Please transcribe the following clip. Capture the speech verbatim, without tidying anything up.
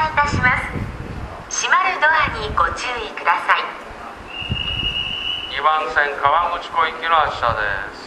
いいたします。閉まるドアにご注意ください。 にばん線川口湖行きの発車です。